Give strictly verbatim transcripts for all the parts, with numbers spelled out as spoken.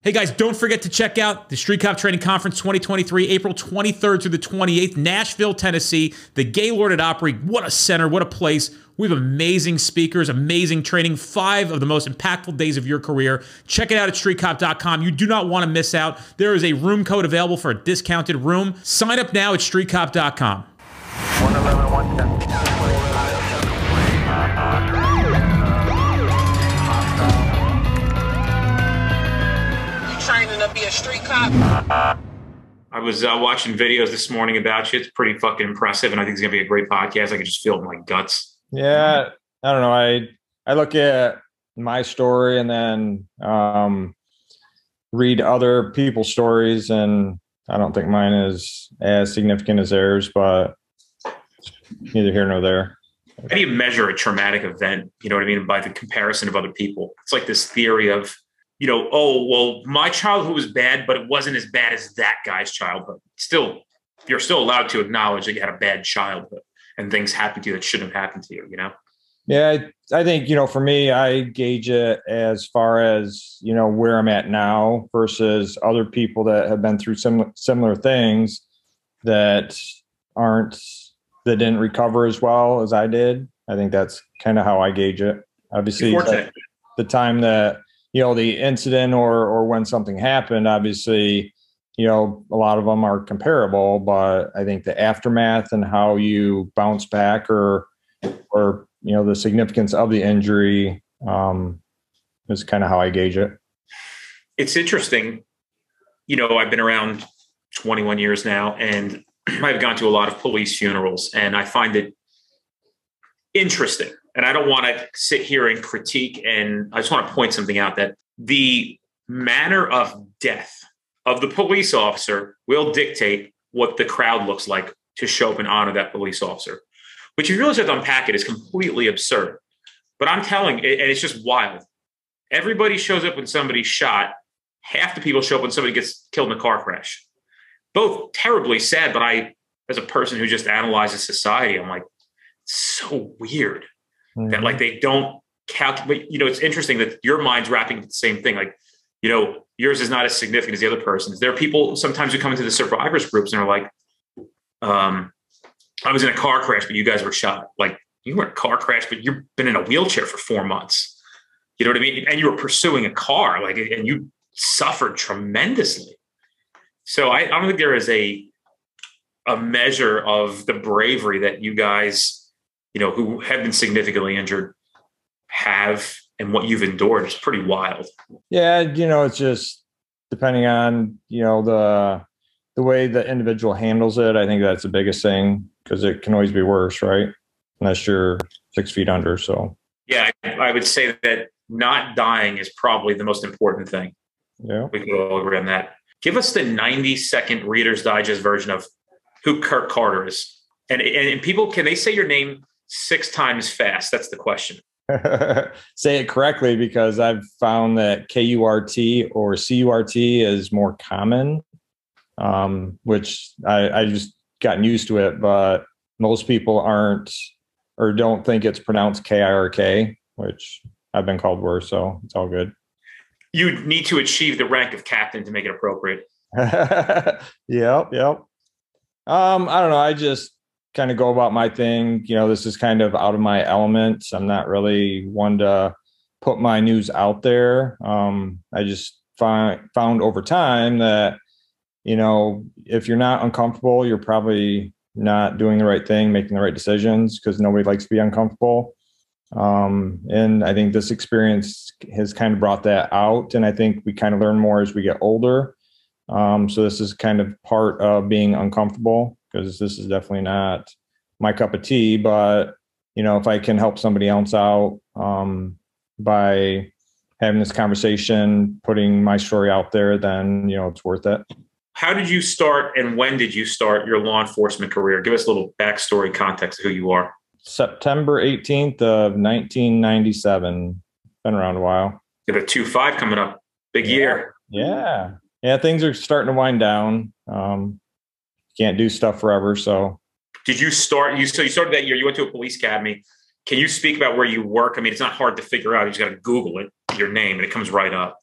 Hey guys, don't forget to check out the Street Cop Training Conference twenty twenty-three, April twenty-third through the twenty-eighth, Nashville, Tennessee. The Gaylord at Opry. What a center, what a place. We have amazing speakers, amazing training, five of the most impactful days of your career. Check it out at street cop dot com. You do not want to miss out. There is a room code available for a discounted room. Sign up now at street cop dot com. one eleven, one ten. Training to be a street cop. I was uh, watching videos this morning about you. It's pretty fucking impressive, and I think it's going to be a great podcast. I can just feel it in my guts. Yeah, I don't know. I I look at my story and then um, read other people's stories, and I don't think mine is as significant as theirs, but neither here nor there. How do you measure a traumatic event? You know what I mean? By the comparison of other people. It's like this theory of, you know, oh, well, my childhood was bad, but it wasn't as bad as that guy's childhood. Still, you're still allowed to acknowledge that you had a bad childhood and things happened to you that shouldn't have happened to you, you know? Yeah, I think, you know, for me, I gauge it as far as, you know, where I'm at now versus other people that have been through similar similar things that aren't, that didn't recover as well as I did. I think that's kind of how I gauge it. Obviously, the, the time that, you know, the incident or or when something happened, obviously, you know, a lot of them are comparable, but I think the aftermath and how you bounce back or, or, you know, the significance of the injury um, is kind of how I gauge it. It's interesting. You know, I've been around twenty-one years now, and I've gone to a lot of police funerals, and I find it interesting. And I don't want to sit here and critique, and I just want to point something out that the manner of death of the police officer will dictate what the crowd looks like to show up and honor that police officer, which if you really start to unpack it is completely absurd. But I'm telling you, and it's just wild. Everybody shows up when somebody's shot. Half the people show up when somebody gets killed in a car crash. Both terribly sad, but I, as a person who just analyzes society, I'm like, it's so weird. Mm-hmm. That like they don't calculate, you know, it's interesting that your mind's wrapping the same thing. Like, you know, yours is not as significant as the other person's. There are people sometimes who come into the survivors groups and are like, um, I was in a car crash, but you guys were shot. Like, you were in a car crash, but you've been in a wheelchair for four months. You know what I mean? And you were pursuing a car, like, and you suffered tremendously. So I, I don't think there is a, a measure of the bravery that you guys, you know, who have been significantly injured have, and what you've endured is pretty wild. Yeah. You know, it's just depending on, you know, the, the way the individual handles it. I think that's the biggest thing, because it can always be worse, right? Unless you're six feet under. So yeah, I, I would say that not dying is probably the most important thing. Yeah. We can all agree on that. Give us the ninety second Reader's Digest version of who Kurt Carter is. And, and, and people, can they say your name six times fast? That's the question. Say it correctly, because I've found that K U R T or C U R T is more common, um, which I, I just gotten used to it, but most people aren't or don't think it's pronounced K I R K, which I've been called worse, so it's all good. You need to achieve the rank of captain to make it appropriate. Yep, yep. Um, I don't know. I just kind of go about my thing. You know, this is kind of out of my element. I'm not really one to put my news out there. Um, I just find found over time that, you know, if you're not uncomfortable, you're probably not doing the right thing, making the right decisions, because nobody likes to be uncomfortable. Um, and I think this experience has kind of brought that out. And I think we kind of learn more as we get older. Um, so this is kind of part of being uncomfortable, because this is definitely not my cup of tea. But, you know, if I can help somebody else out um, by having this conversation, putting my story out there, then, you know, it's worth it. How did you start, and when did you start your law enforcement career? Give us a little backstory, context of who you are. September eighteenth of nineteen ninety-seven. Been around a while. You have a two five coming up. Big yeah. year. Yeah. Yeah. Things are starting to wind down. Um, can't do stuff forever. So did you start, you, so you started that year, you went to a police academy. Can you speak about where you work? I mean, it's not hard to figure out. You just got to Google it, your name, and it comes right up.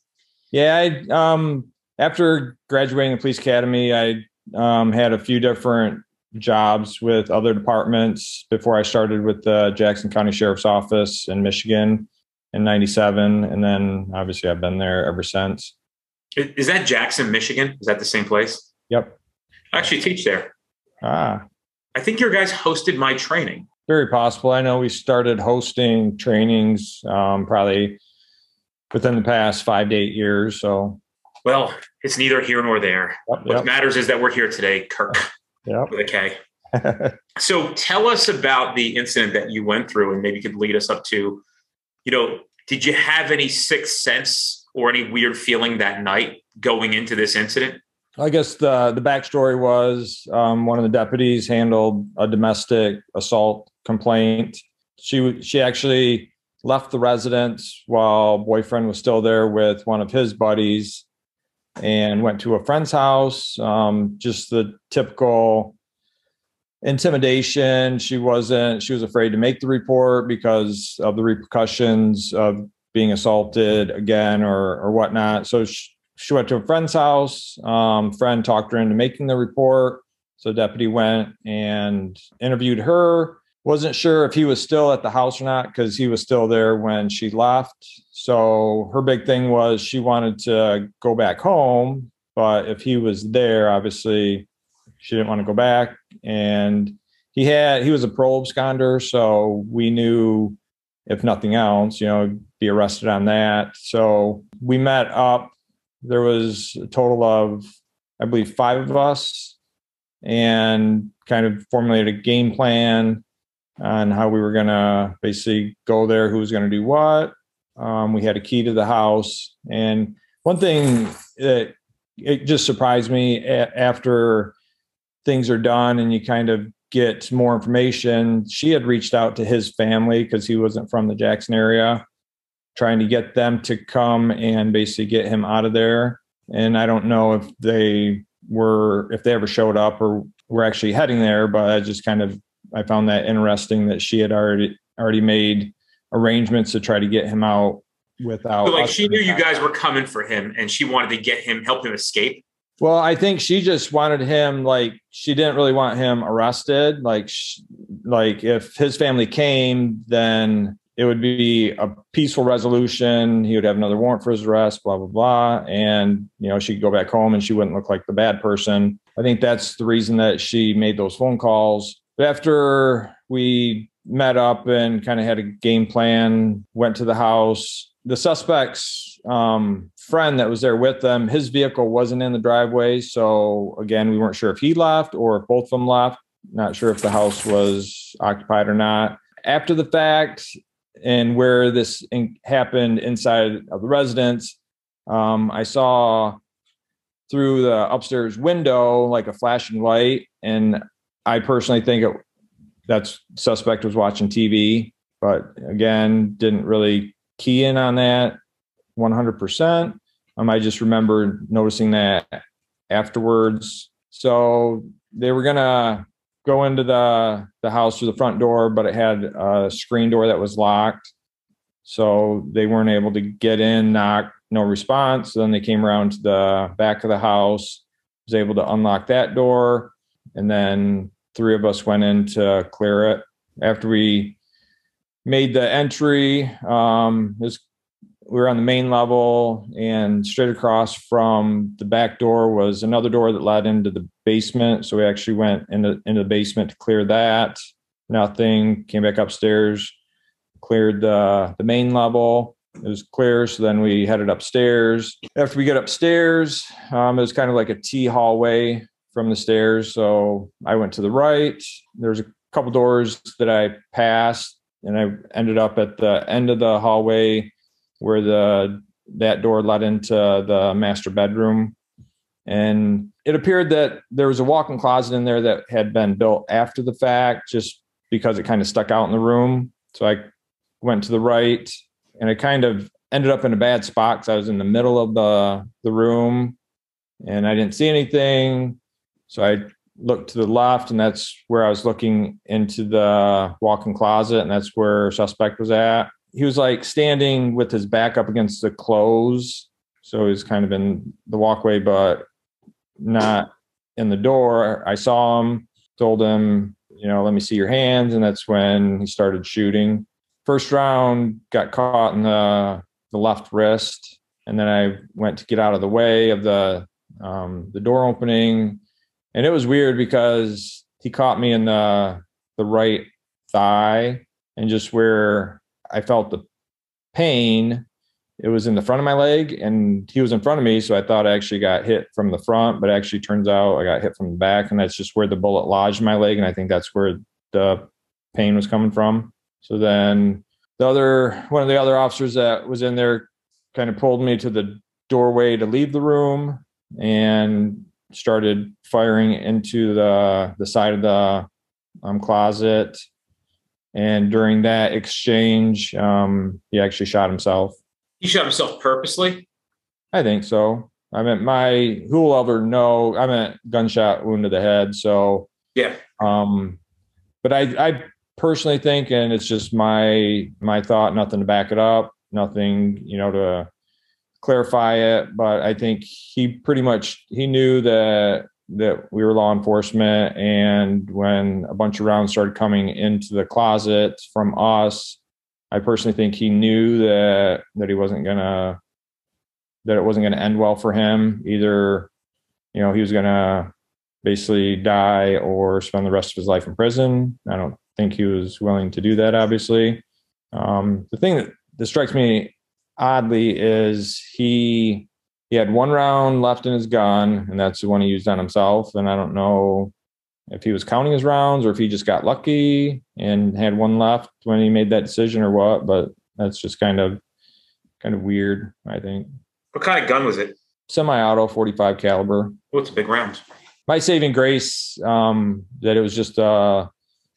Yeah, I um after graduating the police academy, I um had a few different jobs with other departments before I started with the Jackson County Sheriff's Office in Michigan in ninety-seven, and then obviously I've been there ever since. Is that Jackson, Michigan? Is that the same place? Yep. I actually teach there. Ah, I think your guys hosted my training. very possible. I know we started hosting trainings um, probably within the past five to eight years. So, well, it's neither here nor there. Yep, what yep. matters is that we're here today, Kirk, Yep. with a K. So tell us about the incident that you went through, and maybe you could lead us up to, you know, did you have any sixth sense or any weird feeling that night going into this incident? I guess the the backstory was um, one of the deputies handled a domestic assault complaint. She she actually left the residence while boyfriend was still there with one of his buddies, and went to a friend's house. Um, just the typical intimidation. She wasn't. She was afraid to make the report because of the repercussions of being assaulted again or or whatnot. So she, she went to a friend's house. Um, friend talked her into making the report. So deputy went and interviewed her. Wasn't sure if he was still at the house or not because he was still there when she left. So her big thing was she wanted to go back home, but if he was there, obviously she didn't want to go back. And he had he was a parole absconder, so we knew if nothing else, you know, be arrested on that. So we met up. There was a total of, I believe, five of us, and kind of formulated a game plan on how we were going to basically go there, who was going to do what. Um, we had a key to the house. And one thing that it just surprised me a- after things are done and you kind of get more information, she had reached out to his family because he wasn't from the Jackson area, trying to get them to come and basically get him out of there. And I don't know if they were, if they ever showed up or were actually heading there, but I just kind of, I found that interesting that she had already, already made arrangements to try to get him out without. So like she knew you guys were coming for him and she wanted to get him, help him escape. Well, I think she just wanted him, like, she didn't really want him arrested. Like, sh- like if his family came, then it would be a peaceful resolution. He would have another warrant for his arrest, blah, blah, blah. And, you know, she could go back home and she wouldn't look like the bad person. I think that's the reason that she made those phone calls. But after we met up and kind of had a game plan, went to the house, the suspect's um, friend that was there with them, his vehicle wasn't in the driveway. So again, we weren't sure if he left or if both of them left. Not sure if the house was occupied or not. After the fact, and where this in- happened inside of the residence, um, I saw through the upstairs window like a flashing light, and I personally think it, that's suspect was watching T V, but again, didn't really key in on that one hundred percent. Um, I just remember noticing that afterwards. So they were gonna go into the, the house through the front door, but it had a screen door that was locked. So they weren't able to get in, knock, no response. So then they came around to the back of the house, was able to unlock that door. And then three of us went in to clear it. After we made the entry, um, it was, we were on the main level, and straight across from the back door was another door that led into the basement. So we actually went into, into the basement to clear that. Nothing. Came back upstairs, cleared the, the main level. It was clear. So then we headed upstairs. After we get upstairs, um, it was kind of like a T hallway from the stairs. So I went to the right. There's a couple doors that I passed, and I ended up at the end of the hallway where the that door led into the master bedroom. And it appeared that there was a walk-in closet in there that had been built after the fact, just because it kind of stuck out in the room. So I went to the right, and I kind of ended up in a bad spot because I was in the middle of the, the room and I didn't see anything. So I looked to the left, and that's where I was looking into the walk-in closet, and that's where suspect was at. He was like standing with his back up against the clothes. So he was kind of in the walkway, but not in the door. I saw him, told him, you know, let me see your hands. And that's when he started shooting. First round got caught in the, the left wrist. And then I went to get out of the way of the, um, the door opening. And it was weird because he caught me in the, the right thigh, and just where I felt the pain, it was in the front of my leg, and he was in front of me. So I thought I actually got hit from the front, but actually turns out I got hit from the back, and that's just where the bullet lodged in my leg. And I think that's where the pain was coming from. So then the other, one of the other officers that was in there kind of pulled me to the doorway to leave the room and started firing into the, the side of the um, closet. And during that exchange, um, he actually shot himself. He shot himself purposely? I think so. I mean, my, who will ever know? I meant gunshot wound to the head. So, yeah. Um, but I, I personally think, and it's just my, my thought, nothing to back it up, nothing, you know, to clarify it. But I think he pretty much, he knew that, that we were law enforcement. And when a bunch of rounds started coming into the closet from us, I personally think he knew that, that he wasn't gonna, that it wasn't going to end well for him. Either, you know, he was going to basically die or spend the rest of his life in prison. I don't think he was willing to do that, obviously. Um, the thing that, that strikes me oddly is he, he had one round left in his gun, and that's the one he used on himself. And I don't know if he was counting his rounds or if he just got lucky and had one left when he made that decision or what, but that's just kind of, kind of weird, I think. What kind of gun was it? Semi-auto, forty-five caliber. Oh, it's a big round. My saving grace, um, that it was just a,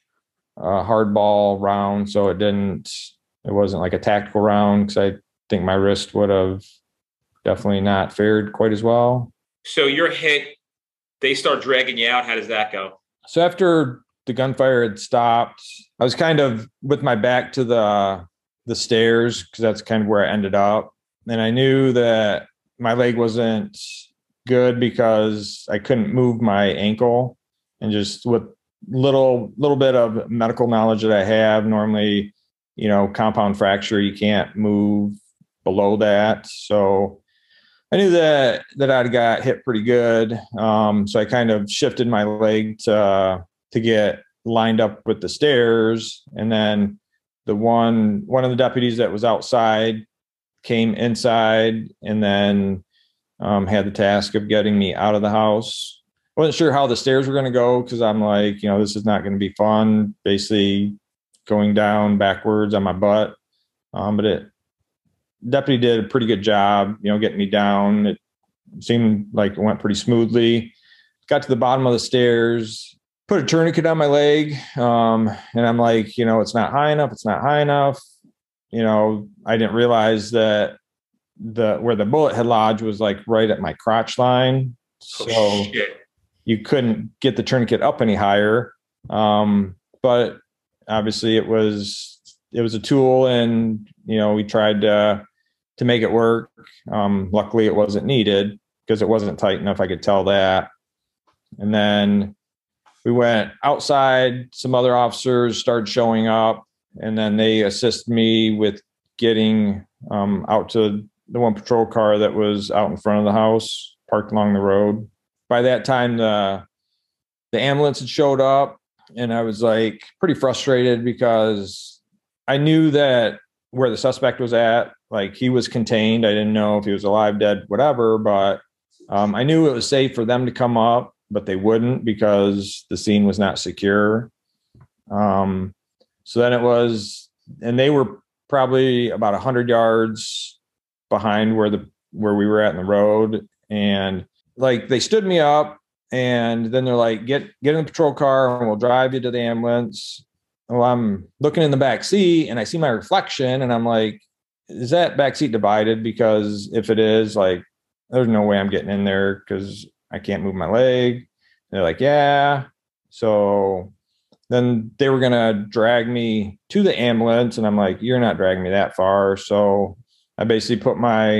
a hardball round. So it didn't, it wasn't like a tactical round, because I think my wrist would have definitely not fared quite as well. So you're hit, they start dragging you out. How does that go? So after the gunfire had stopped, I was kind of with my back to the the stairs, because that's kind of where I ended up. And I knew that my leg wasn't good because I couldn't move my ankle. And just with little little bit of medical knowledge that I have, normally, you know, compound fracture, you can't move below that. So I knew that that I'd got hit pretty good. Um, so I kind of shifted my leg to to get lined up with the stairs. And then the one one of the deputies that was outside came inside, and then um, had the task of getting me out of the house. I wasn't sure how the stairs were going to go, because I'm like, you know, this is not going to be fun, basically going down backwards on my butt. Um, but it deputy did a pretty good job, you know, getting me down. It seemed like it went pretty smoothly. Got to the bottom of the stairs, put a tourniquet on my leg. Um, and I'm like, you know, it's not high enough. It's not high enough. You know, I didn't realize that the, where the bullet had lodged was like right at my crotch line. So oh, shit. You couldn't get the tourniquet up any higher. Um, but obviously it was, it was a tool, and, you know, we tried to, to make it work. Um, luckily it wasn't needed, because it wasn't tight enough. I could tell that. And then we went outside. Some other officers started showing up, and then they assisted me with getting um, out to the one patrol car that was out in front of the house, parked along the road. By that time, the, the ambulance had showed up, and I was like pretty frustrated, because I knew that where the suspect was at, like, he was contained. I didn't know if he was alive, dead, whatever, but um, I knew it was safe for them to come up, but they wouldn't, because the scene was not secure. Um, so then it was, and they were probably about a hundred yards behind where the, where we were at in the road. And like, they stood me up, and then they're like, get, get in the patrol car and we'll drive you to the ambulance. Well, I'm looking in the back seat, and I see my reflection, and I'm like, is that back seat divided? Because if it is, like, there's no way I'm getting in there, because I can't move my leg. And they're like, yeah. So then they were going to drag me to the ambulance, and I'm like, you're not dragging me that far. So I basically put my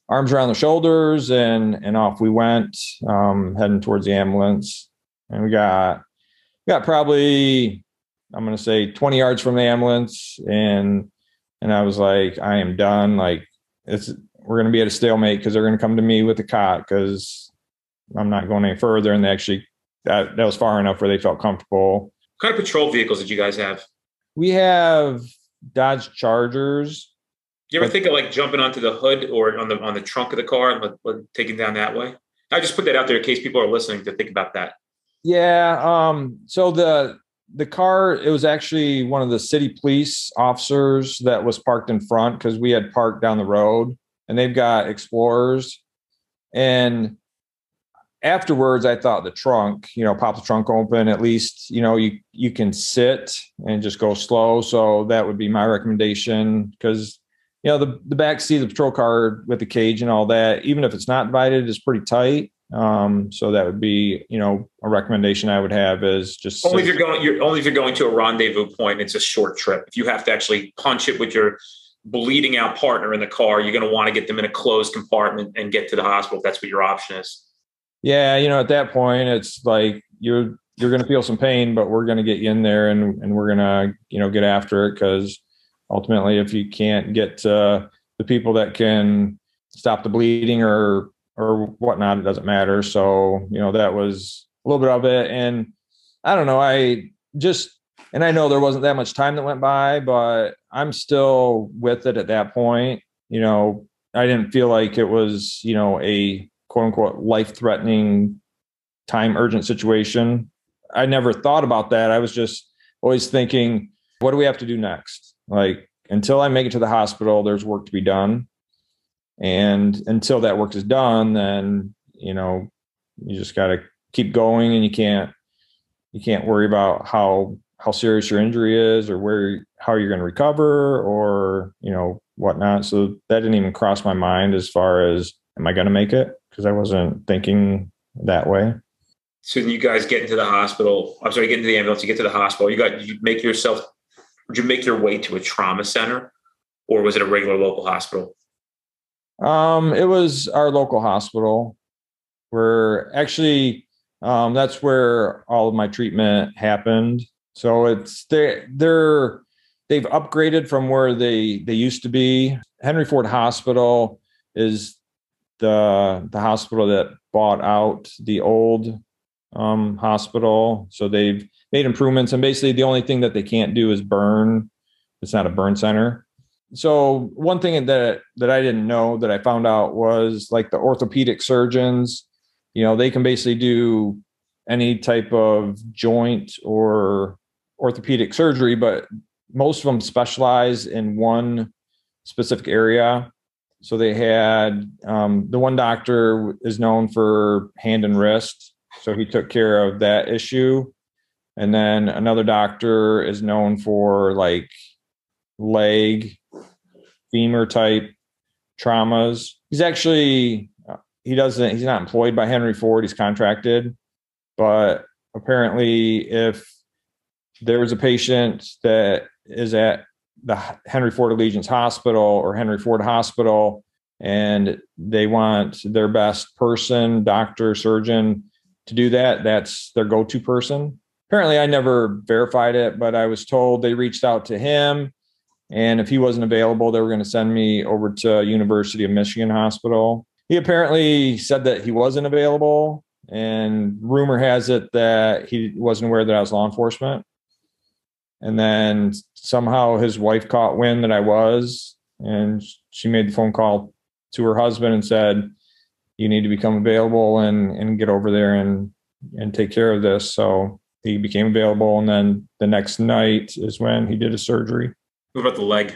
arms around the shoulders, and and off we went, um, heading towards the ambulance. And we got we got probably, I'm gonna say, twenty yards from the ambulance, and and I was like, I am done. Like, it's we're gonna be at a stalemate because they're gonna come to me with a cot because I'm not going any further. And they actually that that was far enough where they felt comfortable. What kind of patrol vehicles did you guys have? We have Dodge Chargers. You ever think of like jumping onto the hood or on the on the trunk of the car and like, like, taking down that way? I just put that out there in case people are listening to think about that. Yeah. Um, so the the car, it was actually one of the city police officers that was parked in front because we had parked down the road, and they've got Explorers. And afterwards, I thought the trunk, you know, pop the trunk open, at least, you know, you, you can sit and just go slow. So that would be my recommendation because, you know, the, the back seat of the patrol car with the cage and all that, even if it's not divided, is pretty tight. Um, so that would be, you know, a recommendation I would have is just only if you're going, you're only if you're going to a rendezvous point. It's a short trip. If you have to actually punch it with your bleeding out partner in the car, you're going to want to get them in a closed compartment and get to the hospital. If that's what your option is. Yeah. You know, at that point, it's like you're, you're going to feel some pain, but we're going to get you in there and, and we're going to, you know, get after it. Cause ultimately, if you can't get uh, the people that can stop the bleeding or, or whatnot, it doesn't matter. So, you know, that was a little bit of it. And I don't know, I just, and I know there wasn't that much time that went by, but I'm still with it at that point. You know, I didn't feel like it was, you know, a quote unquote life threatening, time urgent situation. I never thought about that. I was just always thinking, what do we have to do next? Like, until I make it to the hospital, there's work to be done. And until that work is done, then, you know, you just got to keep going, and you can't, you can't worry about how, how serious your injury is or where, how you're going to recover or, you know, whatnot. So that didn't even cross my mind as far as, am I going to make it? Because I wasn't thinking that way. So you guys get into the hospital. I'm sorry, get into the ambulance. You get to the hospital. You got, you make yourself, would you make your way to a trauma center, or was it a regular local hospital? Um, it was our local hospital where actually, um, that's where all of my treatment happened. So it's they they're they've upgraded from where they they used to be. Henry Ford Hospital is the the hospital that bought out the old um, hospital. So they've made improvements, and basically the only thing that they can't do is burn. It's not a burn center. So one thing that that I didn't know that I found out was like the orthopedic surgeons, you know, they can basically do any type of joint or orthopedic surgery, but most of them specialize in one specific area. So they had um, the one doctor is known for hand and wrist, so he took care of that issue. And then another doctor is known for like leg, femur type traumas. He's actually, he doesn't, he's not employed by Henry Ford. He's contracted, but apparently if there was a patient that is at the Henry Ford Allegiance Hospital or Henry Ford Hospital, and they want their best person, doctor, surgeon to do that, that's their go-to person. Apparently I never verified it, but I was told they reached out to him, and if he wasn't available, they were going to send me over to University of Michigan Hospital. He apparently said that he wasn't available, and rumor has it that he wasn't aware that I was law enforcement. And then somehow his wife caught wind that I was, and she made the phone call to her husband and said, you need to become available and, and get over there and, and take care of this. So he became available. And then the next night is when he did his surgery. What about the leg?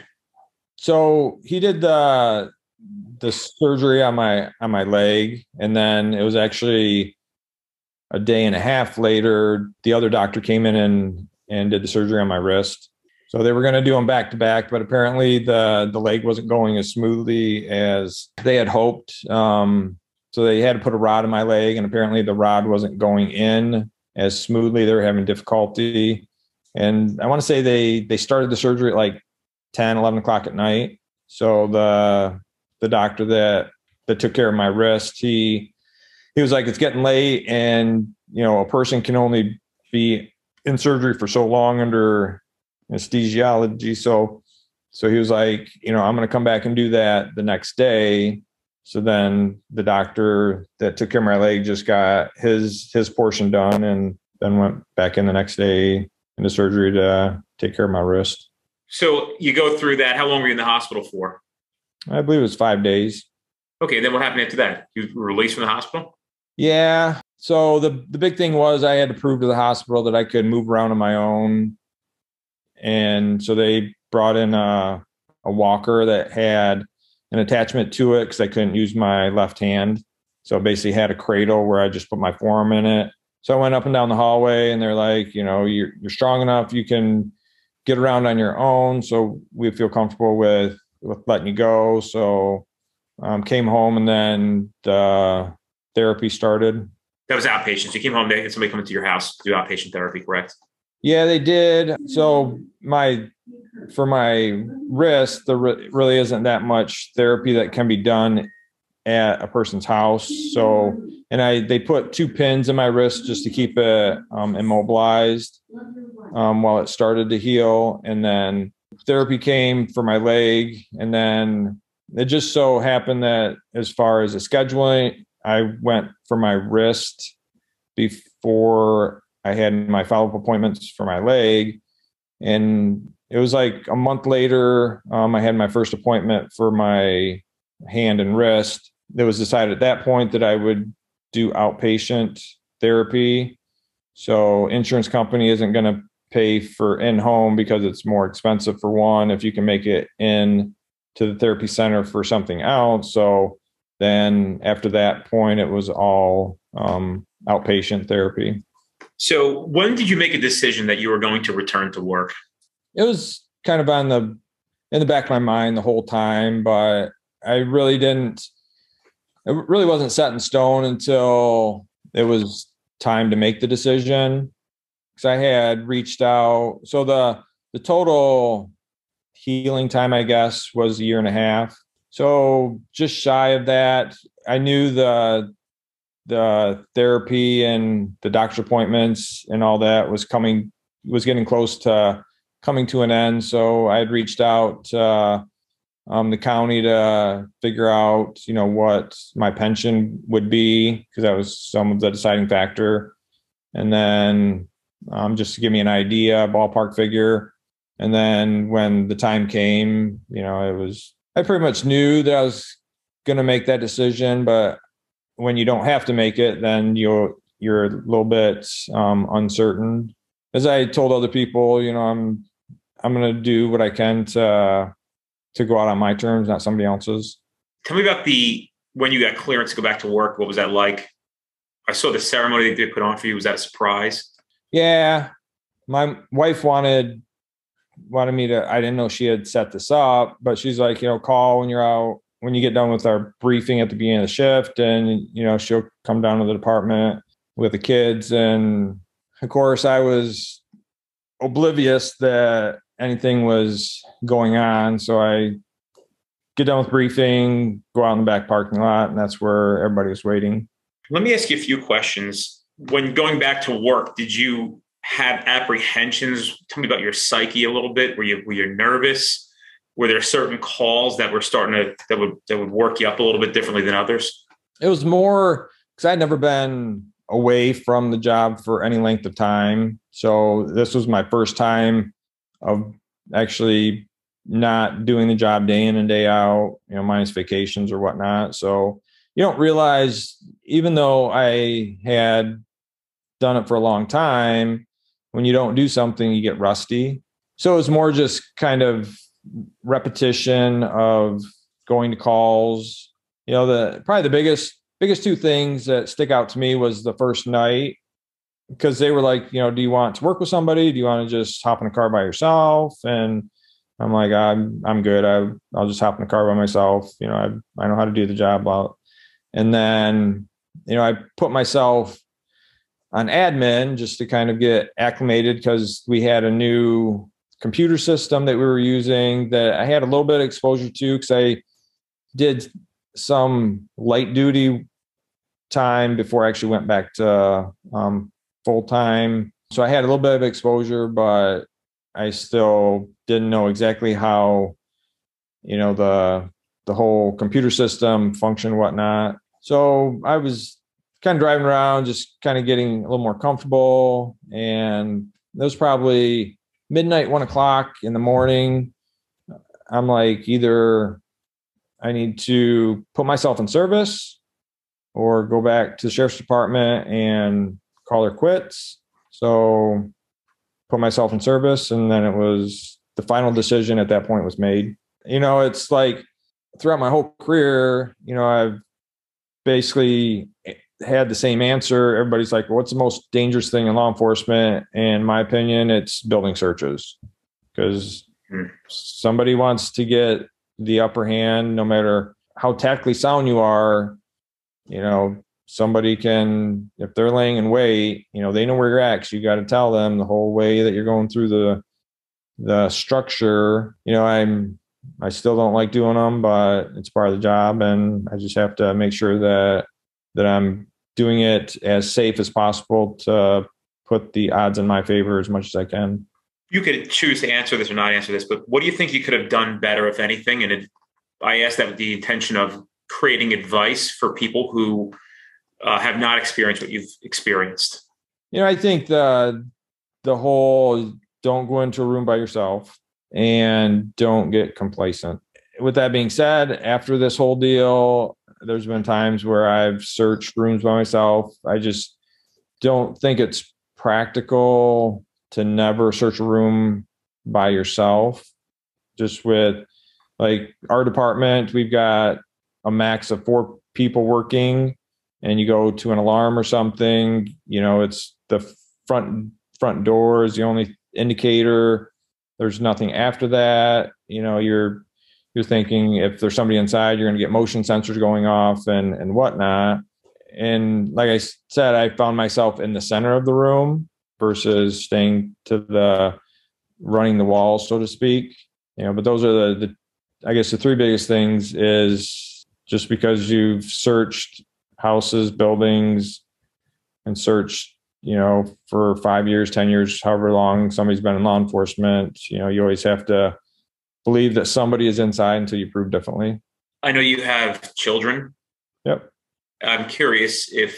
So he did the the surgery on my on my leg, and then it was actually a day and a half later, the other doctor came in and and did the surgery on my wrist. So they were going to do them back to back, but apparently the the leg wasn't going as smoothly as they had hoped. Um, so they had to put a rod in my leg, and apparently the rod wasn't going in as smoothly. They were having difficulty. And I want to say they they started the surgery at like ten, eleven o'clock at night. So the the doctor that that took care of my wrist, he he was like, it's getting late, and you know, a person can only be in surgery for so long under anesthesiology. So so he was like, you know, I'm going to come back and do that the next day. So then the doctor that took care of my leg just got his his portion done, and then went back in the next day into surgery to take care of my wrist. So you go through that. How long were you in the hospital for? I believe it was five days. Okay, then what happened after that? You were released from the hospital? Yeah. So the, the big thing was I had to prove to the hospital that I could move around on my own. And so they brought in a, a walker that had an attachment to it because I couldn't use my left hand. So it basically had a cradle where I just put my forearm in it. So I went up and down the hallway, and they're like, you know, you're, you're strong enough. You can get around on your own. So we feel comfortable with, with letting you go. So um, came home, and then the therapy started. That was outpatient. So you came home, they had somebody come into your house to do outpatient therapy, correct? Yeah, they did. So my, for my wrist, there really isn't that much therapy that can be done at a person's house. So, and I, they put two pins in my wrist just to keep it um, immobilized um, while it started to heal. And then therapy came for my leg. And then it just so happened that as far as the scheduling, I went for my wrist before I had my follow-up appointments for my leg. And it was like a month later, um, I had my first appointment for my hand and wrist. It was decided at that point that I would do outpatient therapy. So insurance company isn't going to pay for in-home because it's more expensive for one, if you can make it in to the therapy center for something else. So then after that point, it was all um, outpatient therapy. So when did you make a decision that you were going to return to work? It was kind of on the, in the back of my mind the whole time, but I really didn't, it really wasn't set in stone until it was time to make the decision. Because I had reached out. So the, the total healing time, I guess, was a year and a half. So just shy of that. I knew the the therapy and the doctor's appointments and all that was coming, was getting close to coming to an end. So I had reached out to um, the county to figure out, you know, what my pension would be, because that was some of the deciding factor. And then um, just to give me an idea, ballpark figure. And then when the time came, you know, it was, I pretty much knew that I was going to make that decision, but when you don't have to make it, then you're, you're a little bit um, uncertain. As I told other people, you know, I'm, I'm going to do what I can to, to go out on my terms, not somebody else's. Tell me about the, when you got clearance to go back to work, what was that like? I saw the ceremony they did put on for you. Was that a surprise? Yeah. My wife wanted, wanted me to, I didn't know she had set this up, but she's like, you know, call when you're out, when you get done with our briefing at the beginning of the shift, and, you know, she'll come down to the department with the kids. And of course I was oblivious that anything was going on. So I get done with briefing, go out in the back parking lot, and that's where everybody was waiting. Let me ask you a few questions. When going back to work, did you have apprehensions? Tell me about your psyche a little bit. Were you, were you nervous? Were there certain calls that were starting to, that would, that would work you up a little bit differently than others? It was more because I'd never been away from the job for any length of time. So this was my first time of actually not doing the job day in and day out, you know, minus vacations or whatnot. So you don't realize, even though I had done it for a long time, when you don't do something, you get rusty. So it was more just kind of repetition of going to calls. You know, the probably the biggest biggest two things that stick out to me was the first night, because they were like, you know, do you want to work with somebody? Do you want to just hop in a car by yourself? And I'm like, I'm I'm good. I I'll just hop in a car by myself. You know, I I know how to do the job out. And then, you know, I put myself on admin just to kind of get acclimated, because we had a new computer system that we were using that I had a little bit of exposure to, because I did some light duty time before I actually went back to um, full time. So I had a little bit of exposure, but I still didn't know exactly how, you know, the the whole computer system functioned and whatnot. So I was kind of driving around, just kind of getting a little more comfortable. And it was probably midnight, one o'clock in the morning. I'm like, either I need to put myself in service or go back to the sheriff's department and call her quits. So put myself in service. And then it was the final decision at that point was made. You know, it's like throughout my whole career, you know, I've basically had the same answer. Everybody's like, well, what's the most dangerous thing in law enforcement? And in my opinion, it's building searches, because hmm. somebody wants to get the upper hand, no matter how tactically sound you are. You know, somebody can, if they're laying in wait, you know, they know where you're at. So you got to tell them the whole way that you're going through the, the structure. You know, I'm, I still don't like doing them, but it's part of the job. And I just have to make sure that, that I'm doing it as safe as possible to put the odds in my favor as much as I can. You could choose to answer this or not answer this, but what do you think you could have done better, if anything? And it, I asked that with the intention of creating advice for people who uh, have not experienced what you've experienced. You know, I think the, the whole don't go into a room by yourself and don't get complacent. With that being said, after this whole deal, there's been times where I've searched rooms by myself. I just don't think it's practical to never search a room by yourself. Just with like our department, we've got a max of four people working, and you go to an alarm or something, you know, it's the front front door is the only indicator. There's nothing after that. You know, you're you're thinking if there's somebody inside, you're going to get motion sensors going off and and whatnot. And like I said, I found myself in the center of the room versus staying to the running the walls, so to speak. You know, but those are the, the I guess the three biggest things is just because you've searched houses, buildings, and searched, you know, for five years, ten years, however long somebody's been in law enforcement, you know, you always have to believe that somebody is inside until you prove differently. I know you have children. Yep. I'm curious if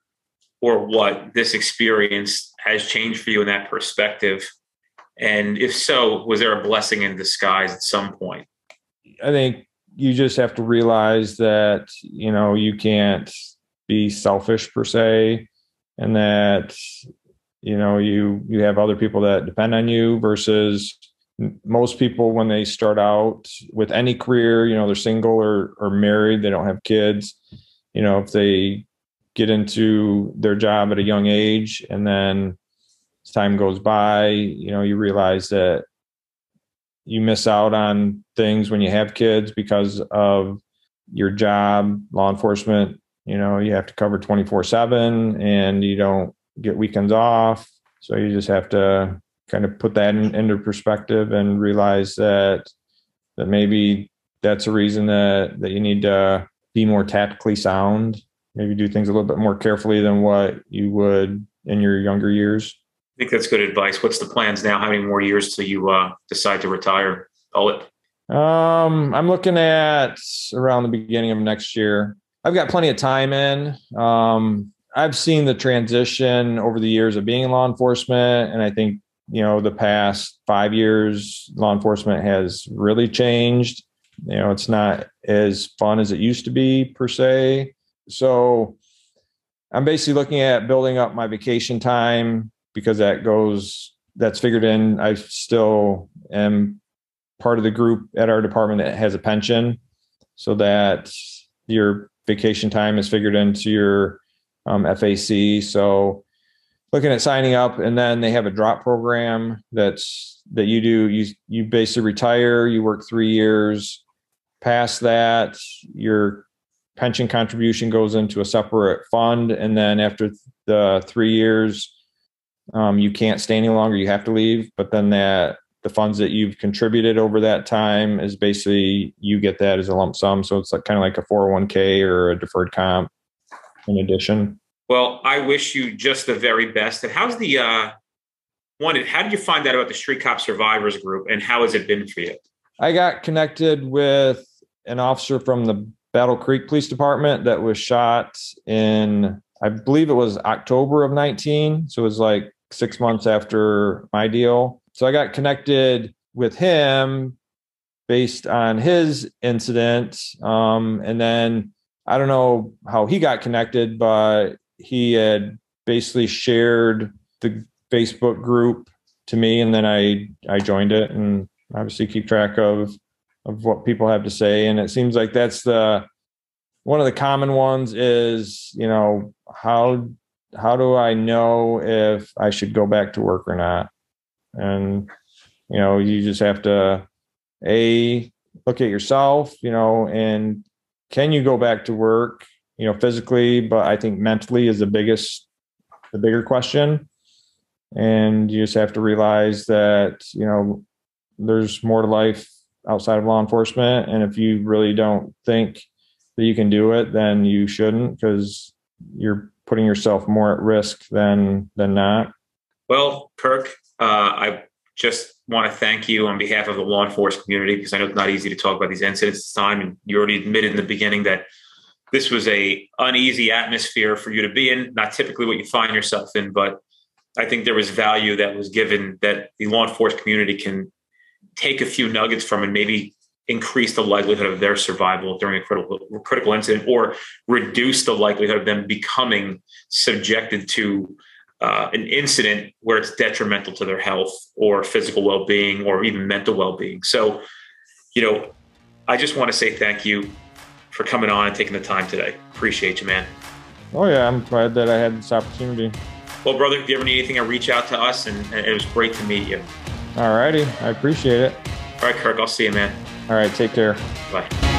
or what this experience has changed for you in that perspective. And if so, was there a blessing in disguise at some point? I think you just have to realize that, you know, you can't be selfish per se, and that, you know, you, you have other people that depend on you versus most people when they start out with any career, you know, they're single or, or married, they don't have kids. You know, if they get into their job at a young age and then as time goes by, you know, you realize that you miss out on things when you have kids because of your job, law enforcement. You know, you have to cover twenty-four seven and you don't get weekends off. So you just have to kind of put that in, into perspective and realize that, that maybe that's a reason that, that you need to be more tactically sound, maybe do things a little bit more carefully than what you would in your younger years. I think that's good advice. What's the plans now? How many more years till you uh, decide to retire? Olet? Um, I'm looking at around the beginning of next year. I've got plenty of time in. Um, I've seen the transition over the years of being in law enforcement. And I think, you know, the past five years, law enforcement has really changed. You know, it's not as fun as it used to be per se. So I'm basically looking at building up my vacation time, because that goes, that's figured in. I still am part of the group at our department that has a pension, so that your vacation time is figured into your um, F A C. So looking at signing up, and then they have a drop program that's, that you do, you, you basically retire, you work three years. Past that, your pension contribution goes into a separate fund. And then after the three years, Um, you can't stay any longer, you have to leave. But then that the funds that you've contributed over that time is basically you get that as a lump sum. So it's like kind of like a four oh one k or a deferred comp in addition. Well, I wish you just the very best. And how's the uh, one? How did you find out about the Street Cop Survivors Group, and how has it been for you? I got connected with an officer from the Battle Creek Police Department that was shot in, I believe it was October of nineteen. So it was like six months after my deal. So I got connected with him based on his incident. Um, and then I don't know how he got connected, but he had basically shared the Facebook group to me. And then I, I joined it and obviously keep track of, of what people have to say. And it seems like that's the, one of the common ones is, you know, how, how do I know if I should go back to work or not? And, you know, you just have to, A, look at yourself, you know, and can you go back to work, you know, physically, but I think mentally is the biggest, the bigger question. And you just have to realize that, you know, there's more to life outside of law enforcement. And if you really don't think that you can do it, then you shouldn't, because you're putting yourself more at risk than, than not. Well, Kirk, uh, I just want to thank you on behalf of the law enforcement community, because I know it's not easy to talk about these incidents this time. And you already admitted in the beginning that this was a uneasy atmosphere for you to be in, not typically what you find yourself in, but I think there was value that was given that the law enforcement community can take a few nuggets from and maybe increase the likelihood of their survival during a critical critical incident, or reduce the likelihood of them becoming subjected to uh, an incident where it's detrimental to their health or physical well-being or even mental well-being. So, you know, I just want to say thank you for coming on and taking the time today. Appreciate you, man. Oh yeah, I'm glad that I had this opportunity. Well, brother, if you ever need anything, reach out to us, and, and it was great to meet you. All righty. I appreciate it. All right, Kirk, I'll see you, man. All right. Take care. Bye.